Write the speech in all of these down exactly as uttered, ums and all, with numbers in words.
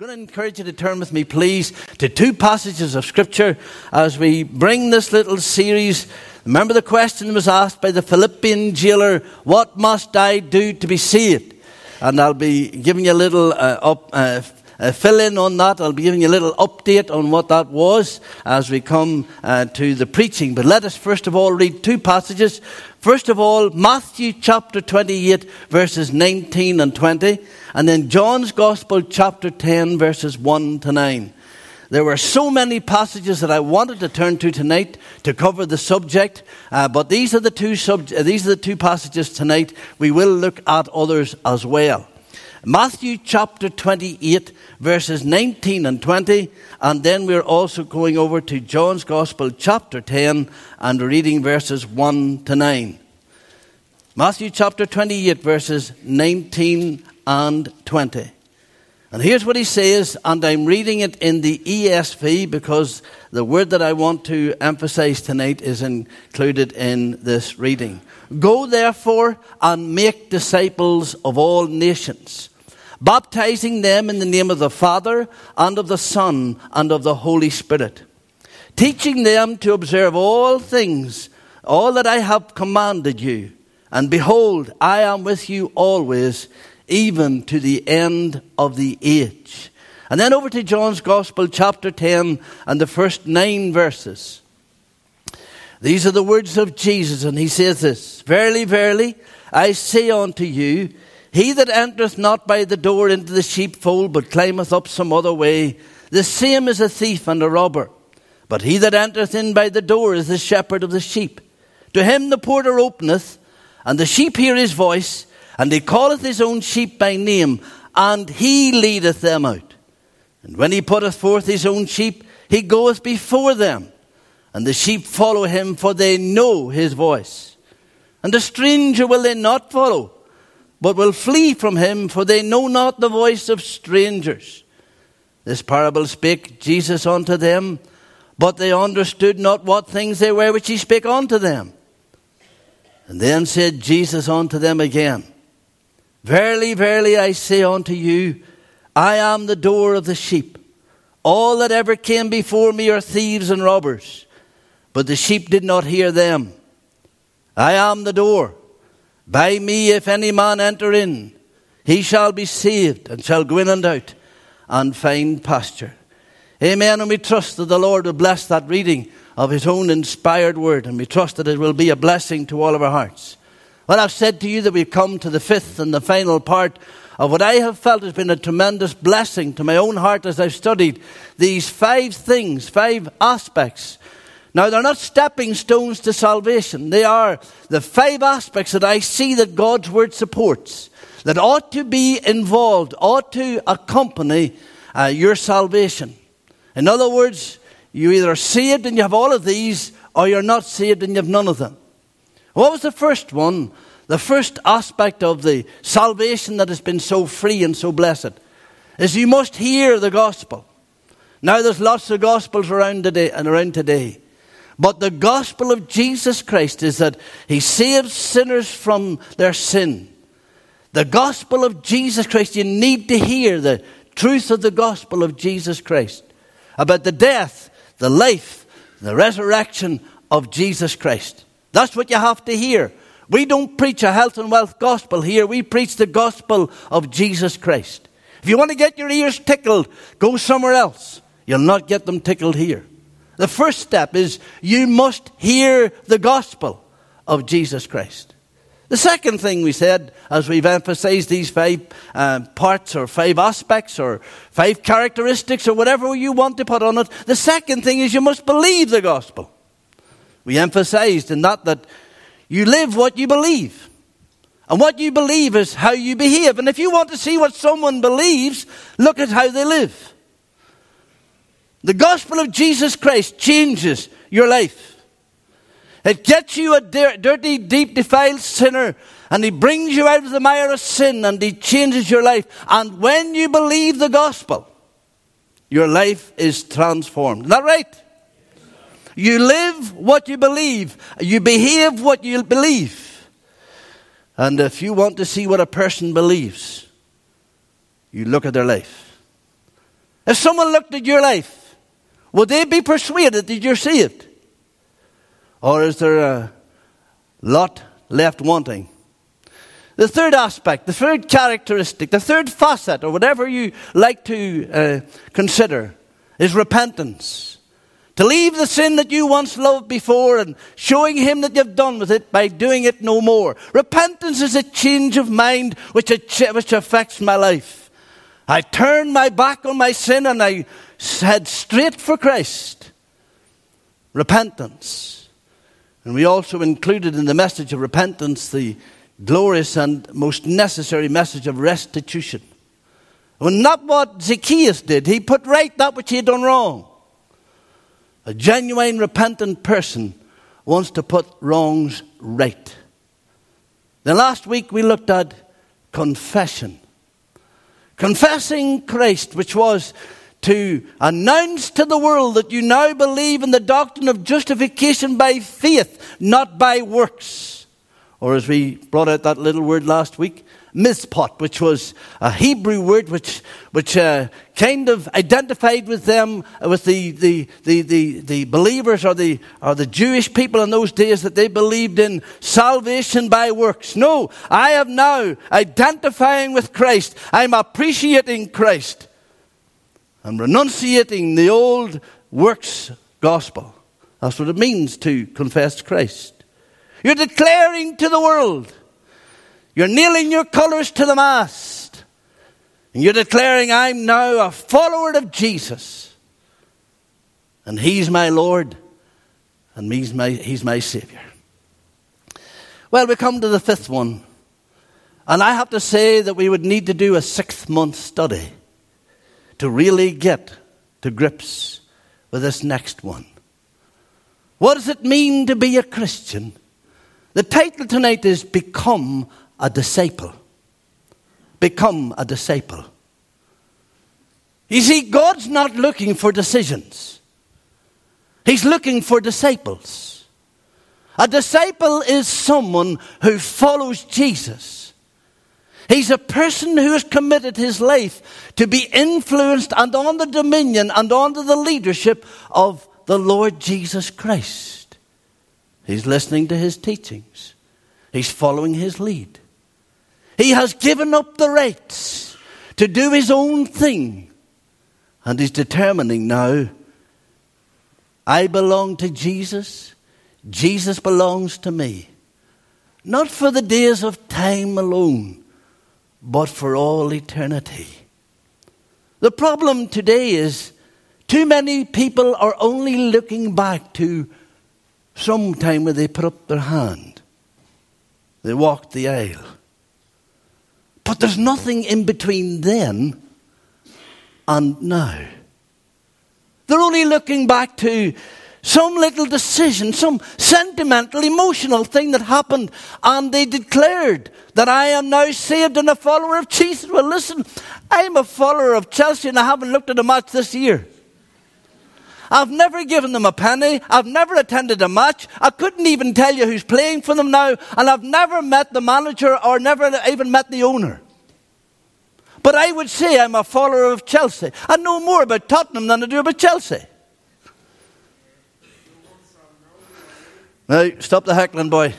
I'm going to encourage you to turn with me, please, to two passages of Scripture as we bring this little series. Remember, the question was asked by the Philippian jailer, what must I do to be saved? And I'll be giving you a little uh, up, uh, uh, fill-in on that. I'll be giving you a little update on what that was as we come uh, to the preaching. But let us first of all read two passages. First of all, Matthew chapter twenty-eight, verses nineteen and twenty. And then John's Gospel, chapter ten, verses one to nine. There were so many passages that I wanted to turn to tonight to cover the subject, uh, but these are the two sub- these are the two passages tonight. We will look at others as well. Matthew chapter twenty-eight, verses nineteen and twenty, and then we're also going over to John's Gospel, chapter ten, and reading verses one to nine. Matthew chapter twenty-eight, verses nineteen and twenty. And here's what he says, and I'm reading it in the E S V because the word that I want to emphasize tonight is included in this reading. Go therefore and make disciples of all nations, baptizing them in the name of the Father and of the Son and of the Holy Spirit, teaching them to observe all things, all that I have commanded you. And behold, I am with you always, even to the end of the age. And then over to John's Gospel, chapter ten, and the first nine verses. These are the words of Jesus, and he says this, Verily, verily, I say unto you, he that entereth not by the door into the sheepfold, but climbeth up some other way, the same is a thief and a robber. But he that entereth in by the door is the shepherd of the sheep. To him the porter openeth, and the sheep hear his voice, and he calleth his own sheep by name, and he leadeth them out. And when he putteth forth his own sheep, he goeth before them, and the sheep follow him, for they know his voice. And the stranger will they not follow, but will flee from him, for they know not the voice of strangers. This parable spake Jesus unto them, but they understood not what things they were which he spake unto them. And then said Jesus unto them again, Verily, verily, I say unto you, I am the door of the sheep. All that ever came before me are thieves and robbers, but the sheep did not hear them. I am the door. By me, if any man enter in, he shall be saved, and shall go in and out, and find pasture. Amen. And we trust that the Lord will bless that reading of his own inspired word, and we trust that it will be a blessing to all of our hearts. Well, I've said to you that we've come to the fifth and the final part of what I have felt has been a tremendous blessing to my own heart as I've studied these five things, five aspects. Now, they're not stepping stones to salvation. They are the five aspects that I see that God's word supports, that ought to be involved, ought to accompany uh, your salvation. In other words, you either are saved and you have all of these, or you're not saved and you have none of them. What was the first one? The first aspect of the salvation that has been so free and so blessed is you must hear the gospel. Now there's lots of gospels around today and around today. But the gospel of Jesus Christ is that he saves sinners from their sin. The gospel of Jesus Christ, you need to hear the truth of the gospel of Jesus Christ about the death, the life, the resurrection of Jesus Christ. That's what you have to hear. We don't preach a health and wealth gospel here. We preach the gospel of Jesus Christ. If you want to get your ears tickled, go somewhere else. You'll not get them tickled here. The first step is you must hear the gospel of Jesus Christ. The second thing we said, as we've emphasized these five uh, parts or five aspects or five characteristics or whatever you want to put on it, the second thing is you must believe the gospel. We emphasized in that that you live what you believe. And what you believe is how you behave. And if you want to see what someone believes, look at how they live. The gospel of Jesus Christ changes your life. It gets you a dirty, deep, defiled sinner, and he brings you out of the mire of sin, and he changes your life. And when you believe the gospel, your life is transformed. Is that right? You live what you believe. You behave what you believe. And if you want to see what a person believes, you look at their life. If someone looked at your life, would they be persuaded that you're saved? Or is there a lot left wanting? The third aspect, the third characteristic, the third facet, or whatever you like to uh, consider, is repentance. To leave the sin that you once loved before and showing him that you've done with it by doing it no more. Repentance is a change of mind which, which affects my life. I turned my back on my sin and I head straight for Christ. Repentance. And we also included in the message of repentance the glorious and most necessary message of restitution. Well, not what Zacchaeus did. He put right that which he had done wrong. A genuine repentant person wants to put wrongs right. Then last week we looked at confession. Confessing Christ, which was to announce to the world that you now believe in the doctrine of justification by faith, not by works. Or as we brought out that little word last week, mizpot, which was a Hebrew word which which uh, kind of identified with them, with the the, the, the the believers or the or the Jewish people in those days, that they believed in salvation by works. No, I am now identifying with Christ. I'm appreciating Christ. I'm renunciating the old works gospel. That's what it means to confess Christ. You're declaring to the world. You're nailing your colours to the mast. And you're declaring, I'm now a follower of Jesus. And he's my Lord. And he's my, he's my Saviour. Well, we come to the fifth one. And I have to say that we would need to do a six-month study to really get to grips with this next one. What does it mean to be a Christian? The title tonight is Become a Disciple. Become a disciple. You see, God's not looking for decisions. He's looking for disciples. A disciple is someone who follows Jesus. He's a person who has committed his life to be influenced and on the dominion and under the leadership of the Lord Jesus Christ. He's listening to his teachings. He's following his lead. He has given up the rights to do his own thing. And he's determining now, I belong to Jesus. Jesus belongs to me. Not for the days of time alone, but for all eternity. The problem today is too many people are only looking back to some time where they put up their hand. They walked the aisle. But there's nothing in between then and now. They're only looking back to some little decision, some sentimental, emotional thing that happened, and they declared that I am now saved and a follower of Jesus. Well, listen, I'm a follower of Chelsea and I haven't looked at a match this year. I've never given them a penny. I've never attended a match. I couldn't even tell you who's playing for them now. And I've never met the manager or never even met the owner. But I would say I'm a follower of Chelsea. I know more about Tottenham than I do about Chelsea. Now, stop the heckling, boy.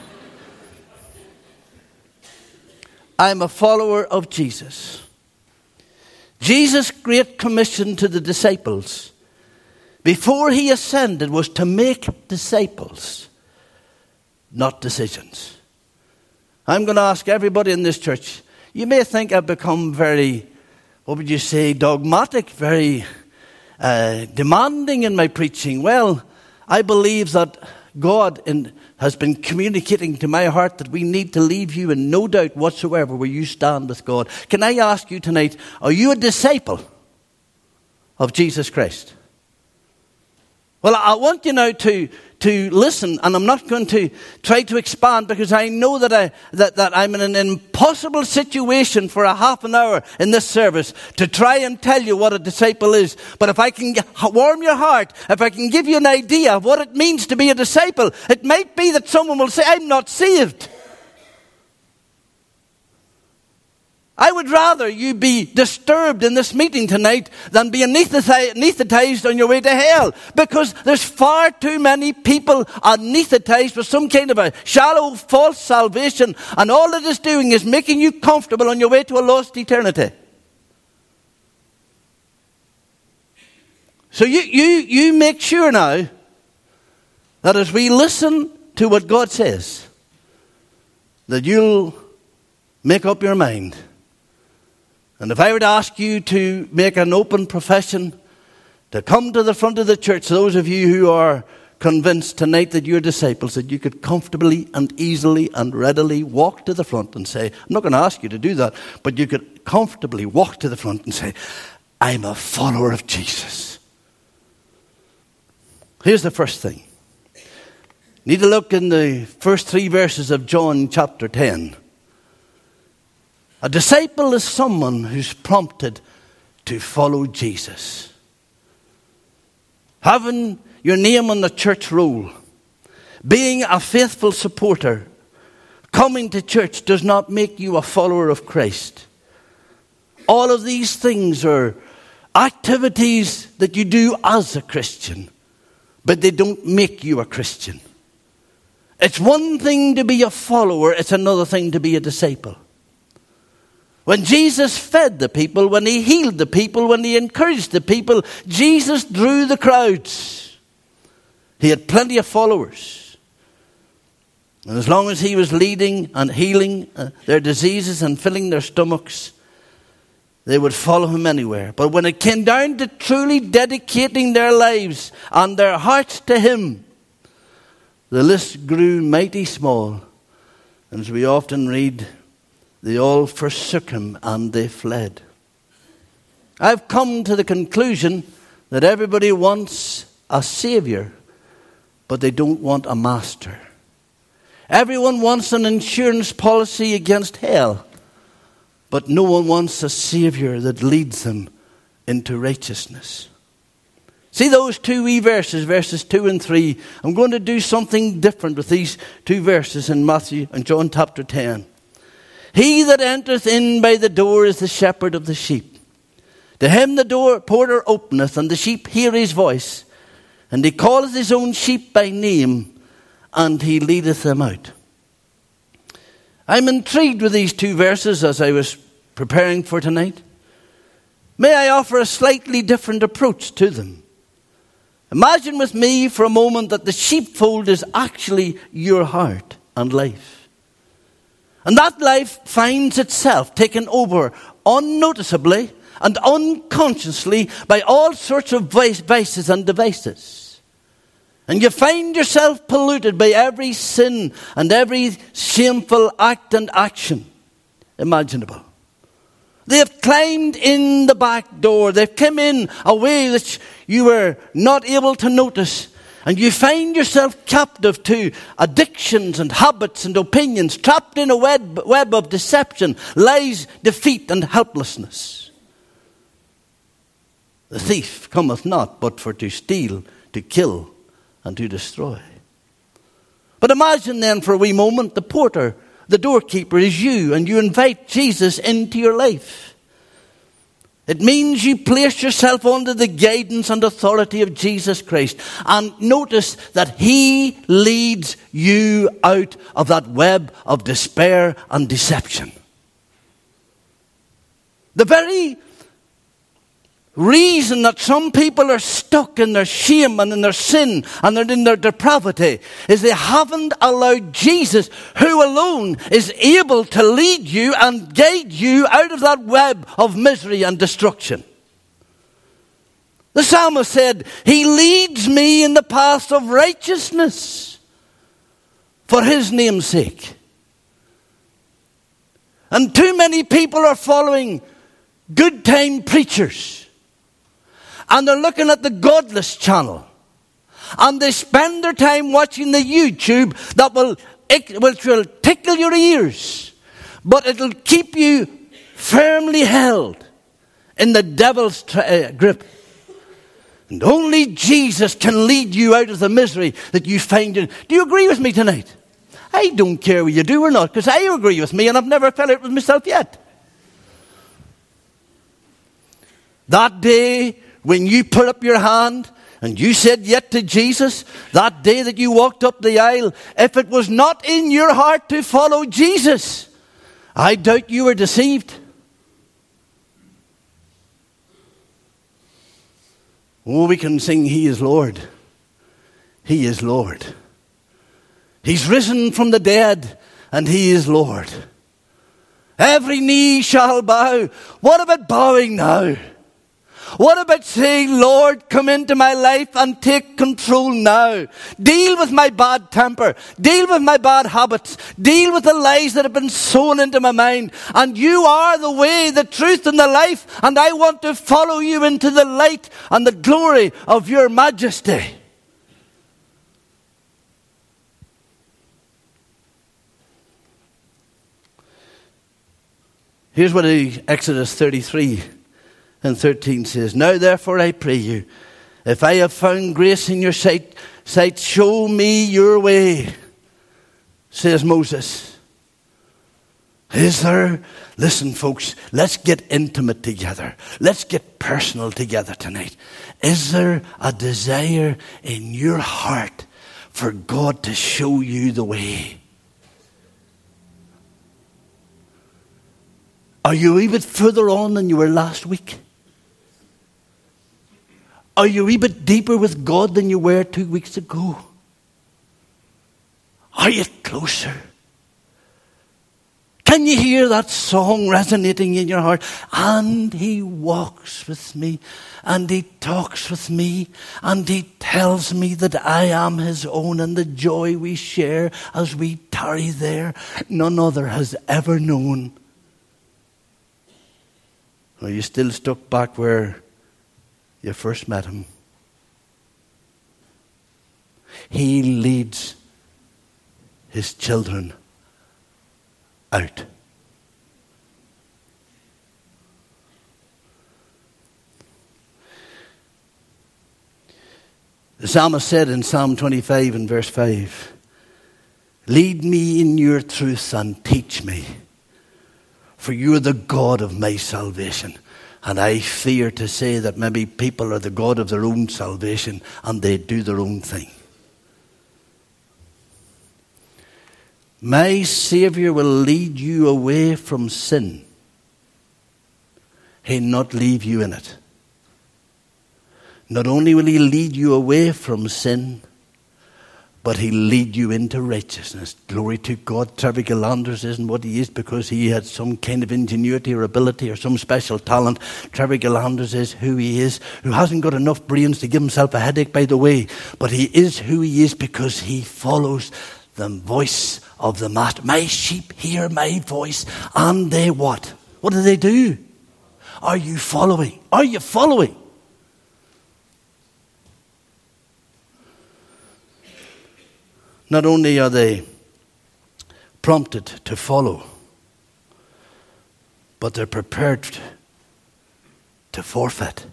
I'm a follower of Jesus. Jesus' great commission to the disciples before he ascended was to make disciples, not decisions. I'm going to ask everybody in this church, you may think I've become very, what would you say, dogmatic, very uh, demanding in my preaching. Well, I believe that God in, has been communicating to my heart that we need to leave you in no doubt whatsoever where you stand with God. Can I ask you tonight, are you a disciple of Jesus Christ? Well, I want you now to, to listen, and I'm not going to try to expand because I know that, I, that, that I'm in an impossible situation for a half an hour in this service to try and tell you what a disciple is. But if I can warm your heart, if I can give you an idea of what it means to be a disciple, it might be that someone will say, I'm not saved. I would rather you be disturbed in this meeting tonight than be anesthetized on your way to hell. Because there's far too many people anesthetized with some kind of a shallow, false salvation. And all it is doing is making you comfortable on your way to a lost eternity. So you, you, you make sure now that as we listen to what God says, that you'll make up your mind. And if I were to ask you to make an open profession, to come to the front of the church, those of you who are convinced tonight that you're disciples, that you could comfortably and easily and readily walk to the front and say, I'm not going to ask you to do that, but you could comfortably walk to the front and say, I'm a follower of Jesus. Here's the first thing. You need to look in the first three verses of John chapter ten. A disciple is someone who's prompted to follow Jesus. Having your name on the church roll, being a faithful supporter, coming to church does not make you a follower of Christ. All of these things are activities that you do as a Christian, but they don't make you a Christian. It's one thing to be a follower, it's another thing to be a disciple. When Jesus fed the people, when he healed the people, when he encouraged the people, Jesus drew the crowds. He had plenty of followers. And as long as he was leading and healing uh, their diseases and filling their stomachs, they would follow him anywhere. But when it came down to truly dedicating their lives and their hearts to him, the list grew mighty small. And as we often read, they all forsook him and they fled. I've come to the conclusion that everybody wants a savior, but they don't want a master. Everyone wants an insurance policy against hell, but no one wants a savior that leads them into righteousness. See those two wee verses, verses two and three. I'm going to do something different with these two verses in Matthew and John chapter ten. He that entereth in by the door is the shepherd of the sheep. To him the door porter openeth, and the sheep hear his voice. And he calleth his own sheep by name, and he leadeth them out. I'm intrigued with these two verses as I was preparing for tonight. May I offer a slightly different approach to them? Imagine with me for a moment that the sheepfold is actually your heart and life. And that life finds itself taken over unnoticeably and unconsciously by all sorts of vices and devices. And you find yourself polluted by every sin and every shameful act and action imaginable. They have climbed in the back door. They've come in a way that you were not able to notice. And you find yourself captive to addictions and habits and opinions, trapped in a web, web of deception, lies, defeat, and helplessness. The thief cometh not but for to steal, to kill, and to destroy. But imagine then for a wee moment the porter, the doorkeeper is you, and you invite Jesus into your life. It means you place yourself under the guidance and authority of Jesus Christ. And notice that he leads you out of that web of despair and deception. The very reason that some people are stuck in their shame and in their sin and in their depravity is they haven't allowed Jesus, who alone is able to lead you and guide you out of that web of misery and destruction. The psalmist said, he leads me in the path of righteousness for his name's sake. And too many people are following good time preachers. And they're looking at the Godless channel. And they spend their time watching the YouTube that will, which will tickle your ears. But it'll keep you firmly held in the devil's tra- grip. And only Jesus can lead you out of the misery that you find in. Do you agree with me tonight? I don't care whether you do or not, because I agree with me and I've never felt it with myself yet. That day when you put up your hand and you said yes to Jesus, that day that you walked up the aisle, if it was not in your heart to follow Jesus, I doubt you were deceived. Oh, we can sing, He is Lord. He is Lord. He's risen from the dead, and He is Lord. Every knee shall bow. What about bowing now? What about saying, Lord, come into my life and take control now. Deal with my bad temper. Deal with my bad habits. Deal with the lies that have been sown into my mind. And you are the way, the truth, and the life. And I want to follow you into the light and the glory of your majesty. Here's what Exodus thirty-three and thirteen says. Now therefore I pray you, if I have found grace in your sight, sight, show me your way, says Moses. Is there, listen folks, let's get intimate together. Let's get personal together tonight. Is there a desire in your heart for God to show you the way? Are you a wee bit further on than you were last week? Are you a wee bit deeper with God than you were two weeks ago? Are you closer? Can you hear that song resonating in your heart? And He walks with me, and He talks with me, and He tells me that I am His own, and the joy we share as we tarry there, none other has ever known. Are you still stuck back where you first met Him? He leads His children out. The psalmist said in Psalm twenty-five and verse five, lead me in your truth and teach me, for you are the God of my salvation. And I fear to say that maybe people are the God of their own salvation and they do their own thing. My Savior will lead you away from sin. He'll not leave you in it. Not only will He lead you away from sin, but He'll lead you into righteousness. Glory to God. Trevor Gillanders isn't what he is because he had some kind of ingenuity or ability or some special talent. Trevor Gillanders is who he is, who hasn't got enough brains to give himself a headache, by the way. But he is who he is because he follows the voice of the Master. My sheep hear my voice, and they what? What do they do? Are you following? Are you following? Not only are they prompted to follow, but they're prepared to forfeit.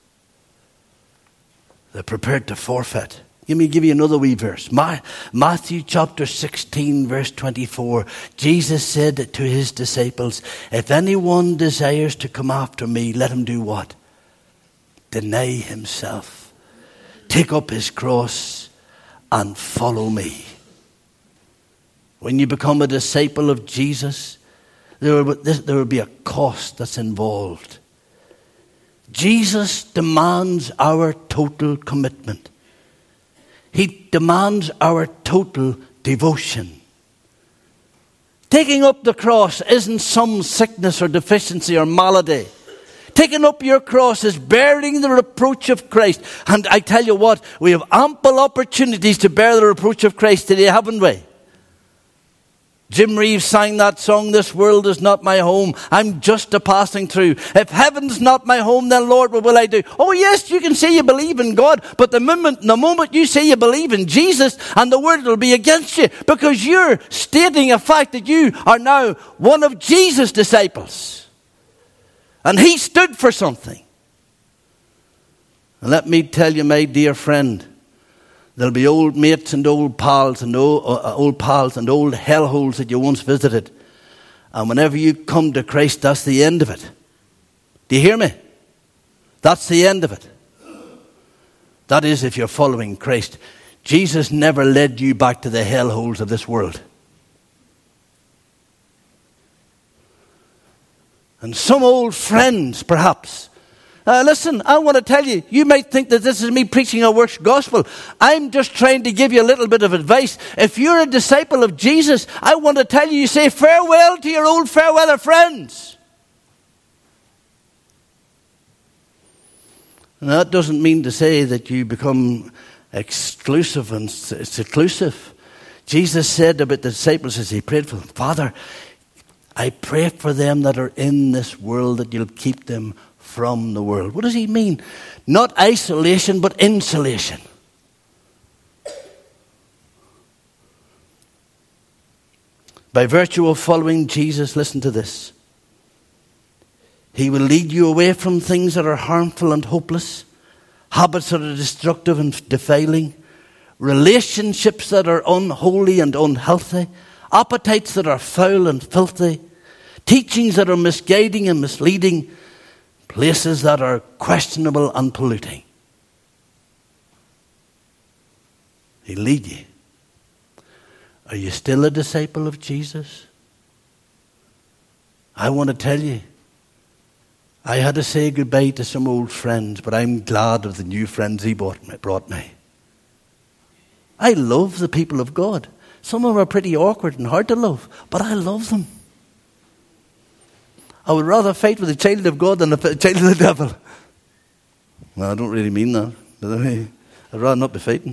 They're prepared to forfeit. Let me give you another wee verse. My, Matthew chapter sixteen, verse twenty-four. Jesus said to His disciples, if anyone desires to come after me, let him do what? Deny himself. Take up his cross and follow me. When you become a disciple of Jesus, there will, there will be a cost that's involved. Jesus demands our total commitment. He demands our total devotion. Taking up the cross isn't some sickness or deficiency or malady. Taking up your cross is bearing the reproach of Christ. And I tell you what, we have ample opportunities to bear the reproach of Christ today, haven't we? Jim Reeves sang that song, this world is not my home, I'm just a passing through. If heaven's not my home, then Lord, what will I do? Oh yes, you can say you believe in God, but the moment, the moment you say you believe in Jesus, and the word will be against you, because you're stating a fact that you are now one of Jesus' disciples. And He stood for something. And let me tell you, my dear friend, there'll be old mates and old pals and old, uh, old pals and old hellholes that you once visited. And whenever you come to Christ, that's the end of it. Do you hear me? That's the end of it. That is, if you're following Christ. Jesus never led you back to the hellholes of this world. And some old friends, perhaps. Uh, listen, I want to tell you, you might think that this is me preaching a works gospel. I'm just trying to give you a little bit of advice. If you're a disciple of Jesus, I want to tell you, you say farewell to your old fair-weather friends. And that doesn't mean to say that you become exclusive and seclusive. Jesus said about the disciples as he prayed for them, Father, I pray for them that are in this world that you'll keep them from the world. What does he mean? Not isolation, but insulation. By virtue of following Jesus, listen to this. He will lead you away from things that are harmful and hopeless, habits that are destructive and defiling, relationships that are unholy and unhealthy, appetites that are foul and filthy, teachings that are misguiding and misleading, places that are questionable and polluting. He'll lead you. Are you still a disciple of Jesus? I want to tell you, I had to say goodbye to some old friends, but I'm glad of the new friends he brought me. I love the people of God. Some of them are pretty awkward and hard to love, but I love them. I would rather fight with a child of God than a child of the devil. Well, I don't really mean that. I'd rather not be fighting.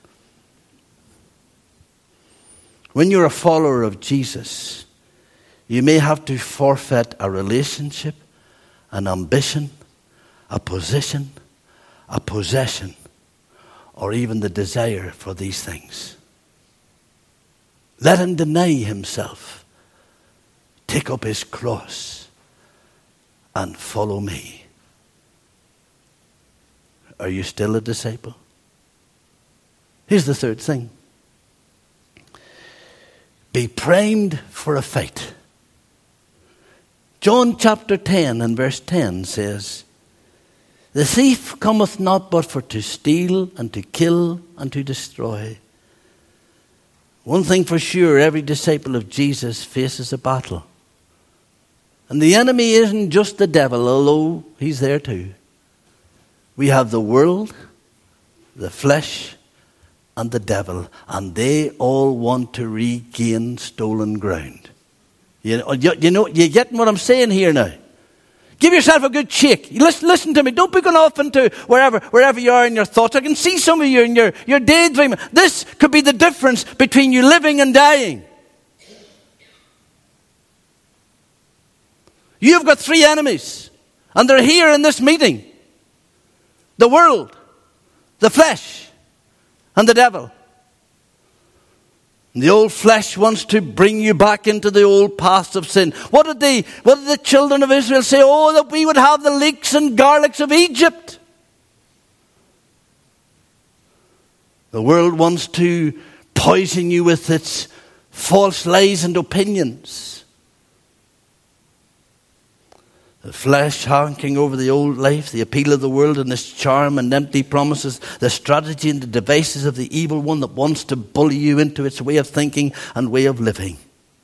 When you're a follower of Jesus, you may have to forfeit a relationship, an ambition, a position, a possession, or even the desire for these things. Let him deny himself, take up his cross, and follow me. Are you still a disciple? Here's the third thing. Be primed for a fight. John chapter ten and verse ten says, the thief cometh not but for to steal and to kill and to destroy. One thing for sure, every disciple of Jesus faces a battle. And the enemy isn't just the devil, although he's there too. We have the world, the flesh, and the devil, and they all want to regain stolen ground. You know, you, you know, you getting what I'm saying here now? Give yourself a good shake. Listen, listen to me. Don't be going off into wherever, wherever you are in your thoughts. I can see some of you in your, your daydreaming. This could be the difference between you living and dying. You've got three enemies, and they're here in this meeting. The world, the flesh, and the devil. And the old flesh wants to bring you back into the old past of sin. What did they, what did the children of Israel say? Oh, that we would have the leeks and garlics of Egypt. The world wants to poison you with its false lies and opinions. The flesh honking over the old life, the appeal of the world and its charm and empty promises, the strategy and the devices of the evil one that wants to bully you into its way of thinking and way of living.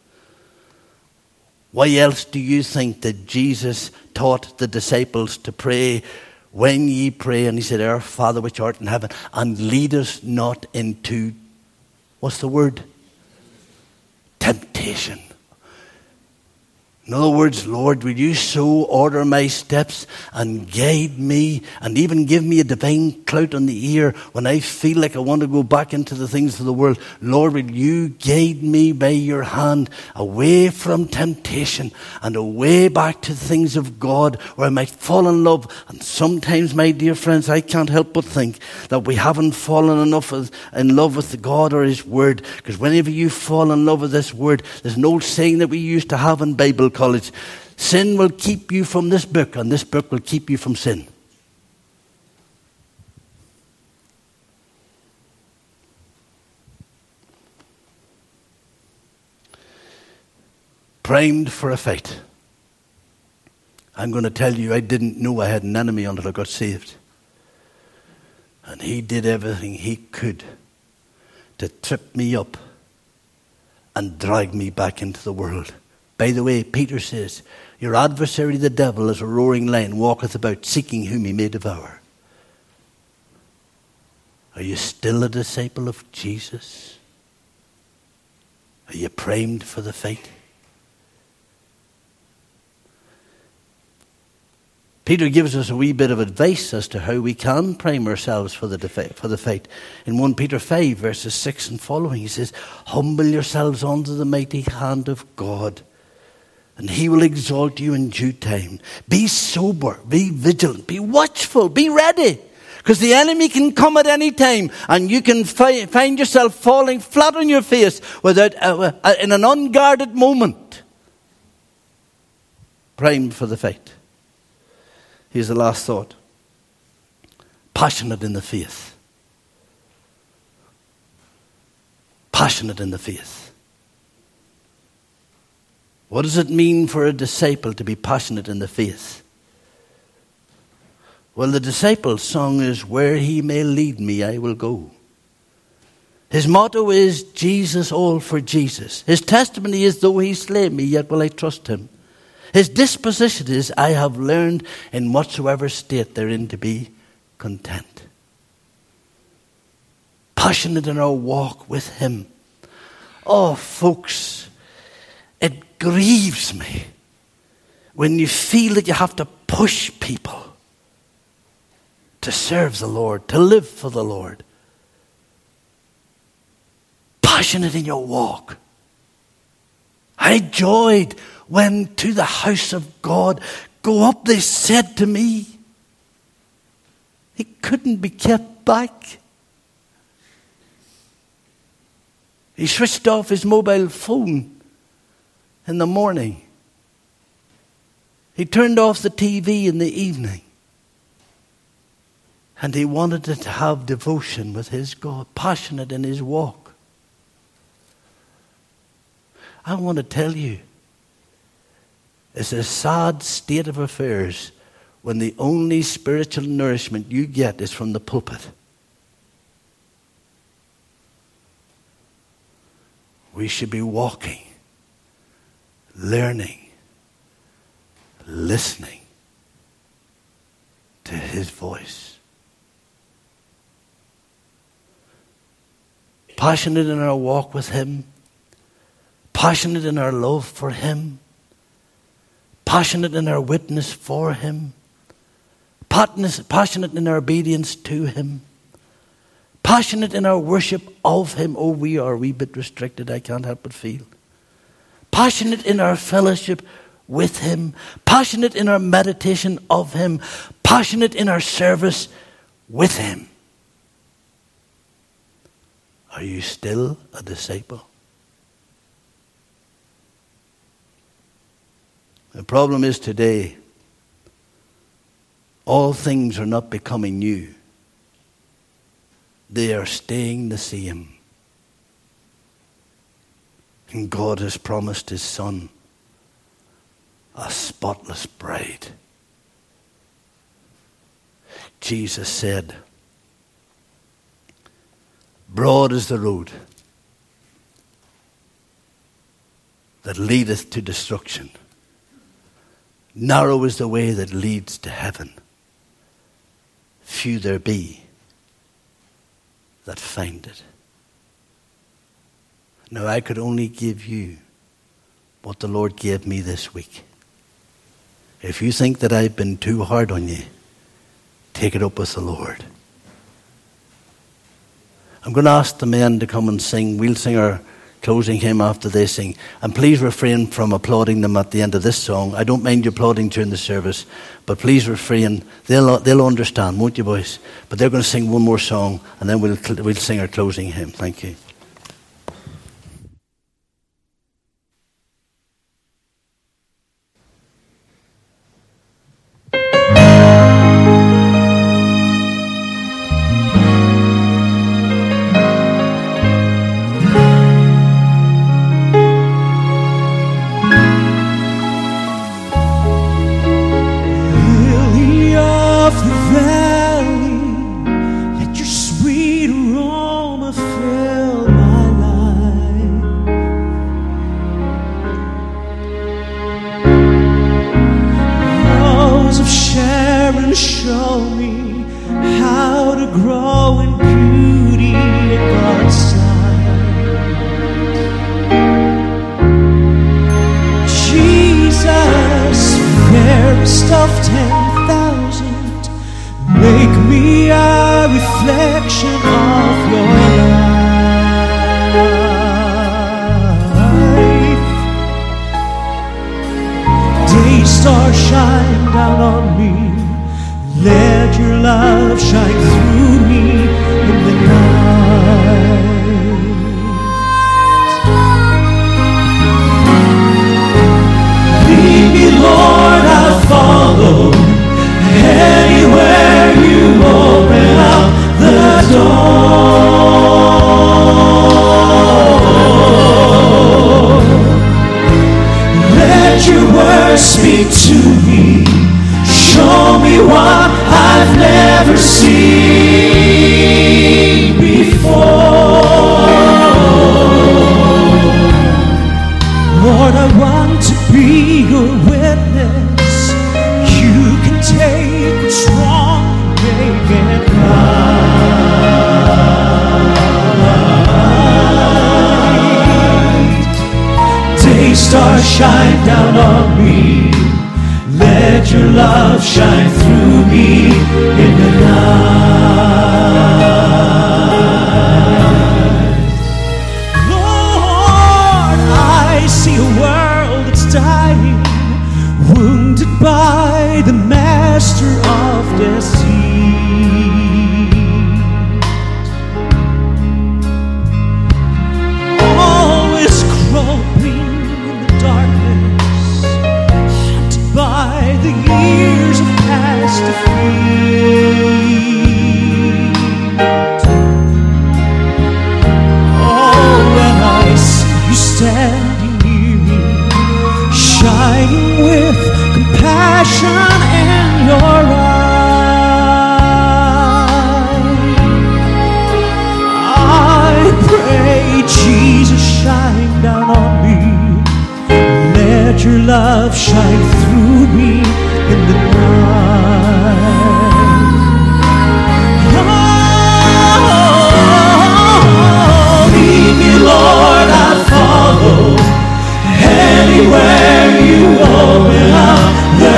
Why else do you think that Jesus taught the disciples to pray, when ye pray, and he said, Our Father which art in heaven, and lead us not into, what's the word? Temptation. In other words, Lord, will you so order my steps and guide me and even give me a divine clout on the ear when I feel like I want to go back into the things of the world. Lord, will you guide me by your hand away from temptation and away back to the things of God where I might fall in love. And sometimes, my dear friends, I can't help but think that we haven't fallen enough in love with God or his word. Because whenever you fall in love with this word, there's an old saying that we used to have in Bible college. Sin will keep you from this book, and this book will keep you from sin. Primed for a fight. I'm going to tell you, I didn't know I had an enemy until I got saved. And he did everything he could to trip me up and drag me back into the world. By the way, Peter says, your adversary the devil as a roaring lion walketh about, seeking whom he may devour. Are you still a disciple of Jesus? Are you primed for the fight? Peter gives us a wee bit of advice as to how we can prime ourselves for the defi- for the fight. In First Peter five, verses six and following, he says, humble yourselves under the mighty hand of God, and he will exalt you in due time. Be sober, be vigilant, be watchful, be ready. Because the enemy can come at any time, and you can fi- find yourself falling flat on your face without uh, uh, in an unguarded moment. Primed for the fight. Here's the last thought. Passionate in the faith. Passionate in the faith. What does it mean for a disciple to be passionate in the faith? Well, the disciple's song is, where he may lead me, I will go. His motto is, Jesus, all for Jesus. His testimony is, though he slay me, yet will I trust him. His disposition is, I have learned in whatsoever state therein to be content. Passionate in our walk with him. Oh, folks, it grieves me when you feel that you have to push people to serve the Lord, to live for the Lord. Passionate in your walk. I joyed when to the house of God, go up, they said to me. He couldn't be kept back. He switched off his mobile phone in the morning. He turned off the T V in the evening. And he wanted to have devotion with his God, passionate in his walk. I want to tell you, it's a sad state of affairs when the only spiritual nourishment you get is from the pulpit. We should be walking, learning, listening to his voice. Passionate in our walk with him, passionate in our love for him, passionate in our witness for him, passionate in our obedience to him, passionate in our worship of him. Oh, we are a wee bit restricted, I can't help but feel. Passionate in our fellowship with him, passionate in our meditation of him, passionate in our service with him. Are you still a disciple? The problem is today, all things are not becoming new. They are staying the same. And God has promised his Son a spotless bride. Jesus said, broad is the road that leadeth to destruction. Narrow is the way that leads to heaven. Few there be that find it. Now, I could only give you what the Lord gave me this week. If you think that I've been too hard on you, take it up with the Lord. I'm going to ask the men to come and sing. We'll sing our closing hymn after they sing. And please refrain from applauding them at the end of this song. I don't mind you applauding during the service, but please refrain. They'll they'll understand, won't you, boys? But they're going to sing one more song, and then we'll we'll sing our closing hymn. Thank you. grow in beauty in God's sight. Jesus, fairest of ten thousand, make me a reflection of your life. Day star, shine down on me. Let your love shine through me in the night. Lead me, Lord, I'll follow. Anywhere you open up the door. Let your word speak to me. Show me what I've never seen before. Lord, I want to be your witness. You can take what's wrong and make it right. Day star, shine down on me. Let your love shine through me in the night. Lord, I see a world that's dying, wounded by the master of deceit. Always groping in the darkness, by the years of past defeat. Oh, when I see you standing near me, shining with compassion in your eyes, I pray, Jesus, shine down on me. Let your love shine through me in the night. Oh, lead me, Lord, I'll follow. Anywhere you open up the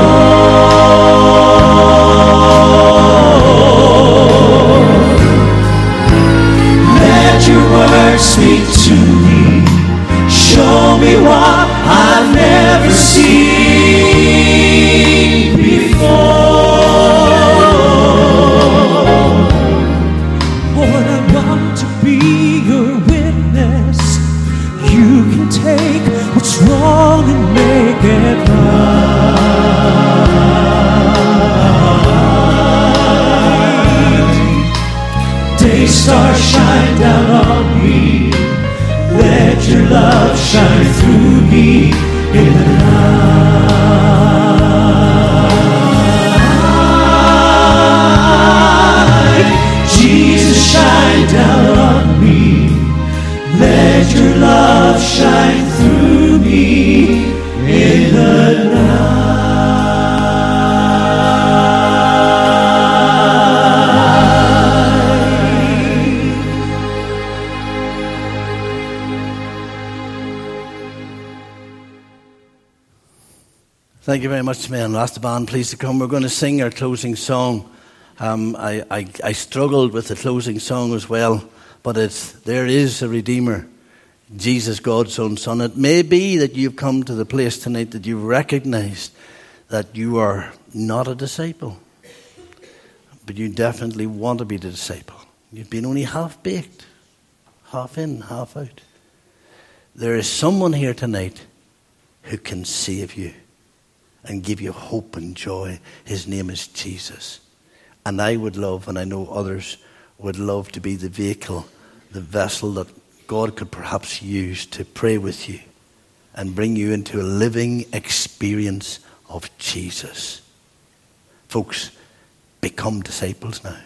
door. Let your word speak to me. Show me what I've never seen before. Lord, I want to be your witness. You can take what's wrong and make it right. Day star, shine down on me. Let your love shine through me in the night. Jesus, shine down on me. Let your love shine through me in the night. Thank you very much, man. Ask the band, please, to come. We're going to sing our closing song. Um, I, I, I struggled with the closing song as well, but it's "There is a Redeemer, Jesus, God's own Son." It may be that you've come to the place tonight that you've recognized that you are not a disciple, but you definitely want to be the disciple. You've been only half-baked, half in, half out. There is someone here tonight who can save you and give you hope and joy. His name is Jesus. And I would love, and I know others would love, to be the vehicle, the vessel that God could perhaps use to pray with you and bring you into a living experience of Jesus. Folks, become disciples now.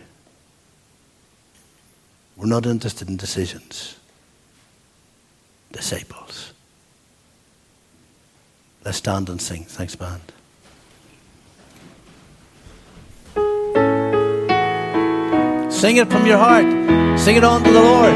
We're not interested in decisions. Disciples. Let's stand and sing. Thanks, band. Sing it from your heart. Sing it on to the Lord.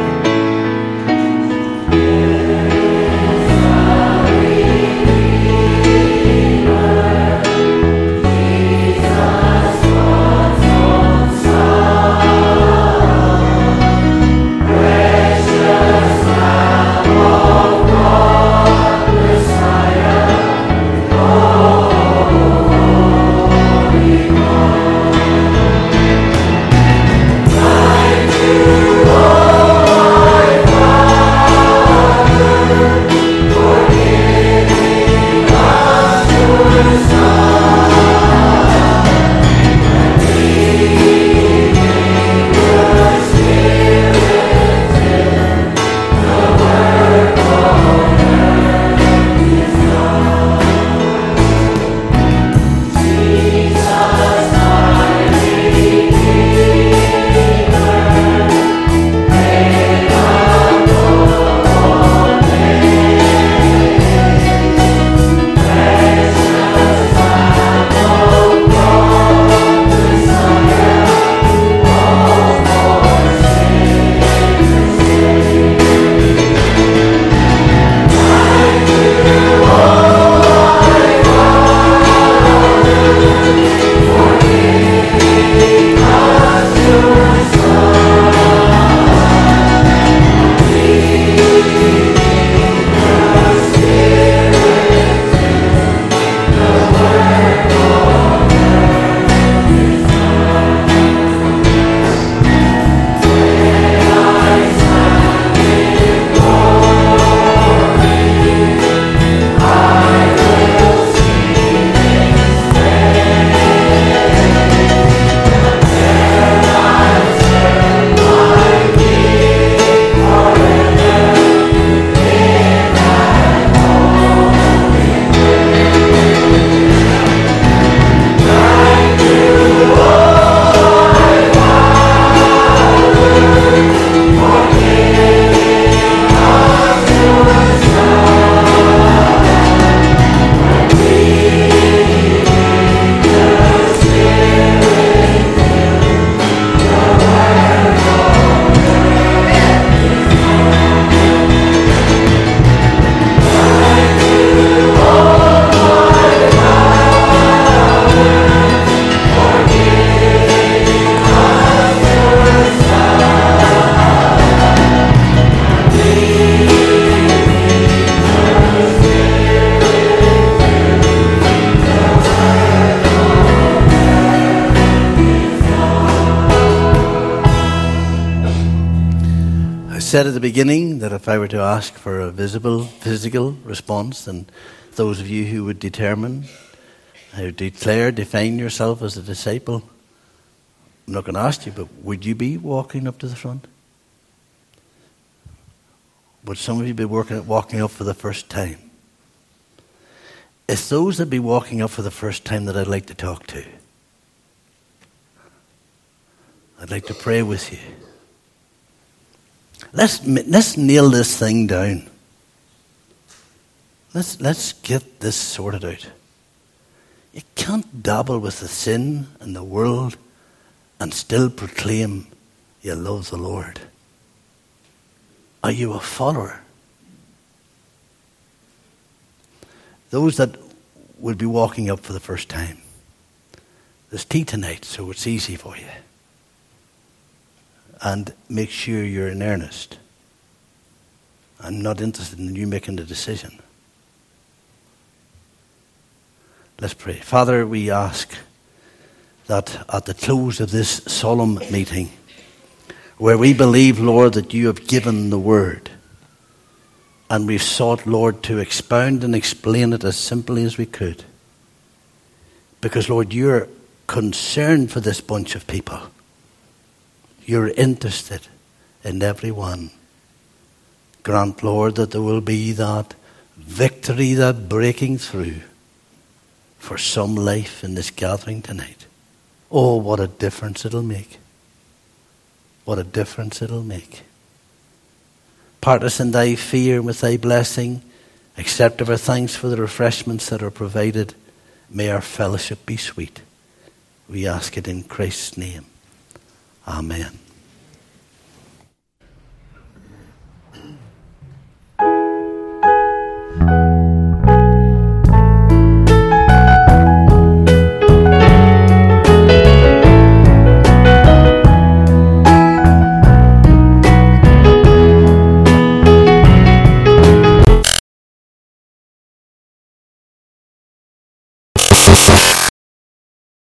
Said at the beginning that if I were to ask for a visible, physical response, then those of you who would determine, who declare, define yourself as a disciple, I'm not going to ask you, but would you be walking up to the front? Would some of you be working, walking up for the first time? It's those that be walking up for the first time that I'd like to talk to. I'd like to pray with you. Let's let's nail this thing down. Let's let's get this sorted out. You can't dabble with the sin and the world and still proclaim you love the Lord. Are you a follower? Those that will be walking up for the first time. There's tea tonight, so it's easy for you. And make sure you're in earnest. I'm not interested in you making the decision. Let's pray. Father, we ask that at the close of this solemn meeting, where we believe, Lord, that you have given the word, and we've sought, Lord, to expound and explain it as simply as we could, because, Lord, you're concerned for this bunch of people. You're interested in every one. Grant, Lord, that there will be that victory, that breaking through for some life in this gathering tonight. Oh, what a difference it'll make. What a difference it'll make. Part us in thy fear with thy blessing. Accept of our thanks for the refreshments that are provided. May our fellowship be sweet. We ask it in Christ's name. Amen.